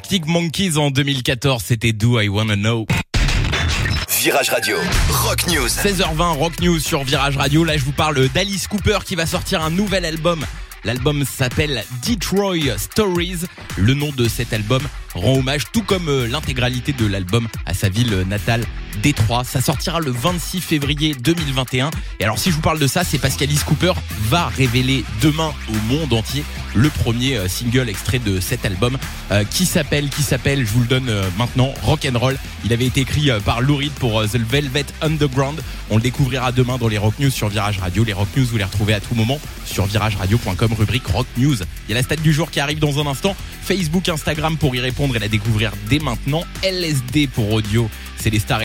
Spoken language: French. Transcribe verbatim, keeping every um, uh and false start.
Arctic Monkeys en deux mille quatorze, c'était Do I Wanna Know. Virage Radio, Rock News. seize heures vingt, Rock News sur Virage Radio. Là, je vous parle d'Alice Cooper qui va sortir un nouvel album. L'album s'appelle Detroit Stories. Le nom de cet album rend hommage, tout comme l'intégralité de l'album, à sa ville natale, Détroit. Ça sortira le vingt-six février deux mille vingt et un. Et alors, si je vous parle de ça, c'est parce qu'Alice Cooper va révéler demain au monde entier le premier single extrait de cet album, euh, qui s'appelle, qui s'appelle, je vous le donne euh, maintenant, Rock'n'Roll. Il avait été écrit euh, par Lou Reed pour euh, The Velvet Underground. On le découvrira demain dans les Rock News sur Virage Radio. Les Rock News, vous les retrouvez à tout moment sur virage radio point com, rubrique Rock News. Il y a la stat du jour qui arrive dans un instant. Facebook, Instagram pour y répondre et la découvrir dès maintenant. L S D pour audio, c'est les stars.